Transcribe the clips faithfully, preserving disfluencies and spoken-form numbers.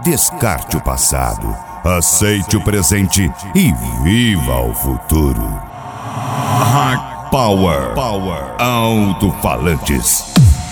Descarte o passado, aceite o presente e viva o futuro. Hard Power, Power, Alto-Falantes.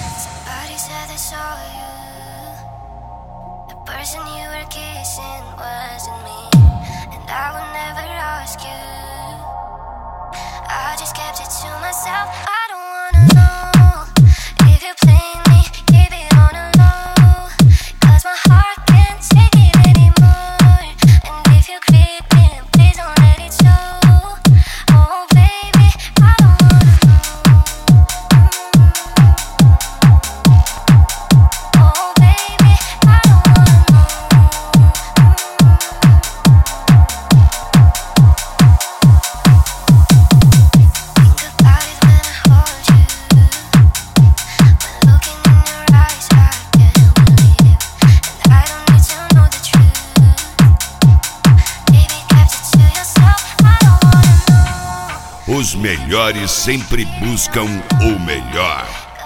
Os melhores sempre buscam o melhor.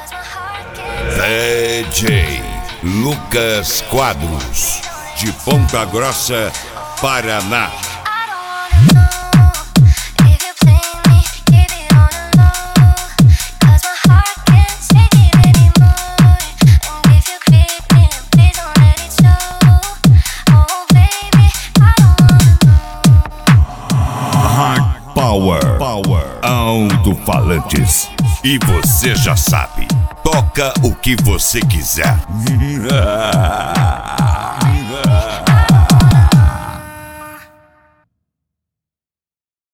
D J Lucas Quadros, de Ponta Grossa, Paraná. Power, Power, Alto-Falantes. E você já sabe, toca o que você quiser.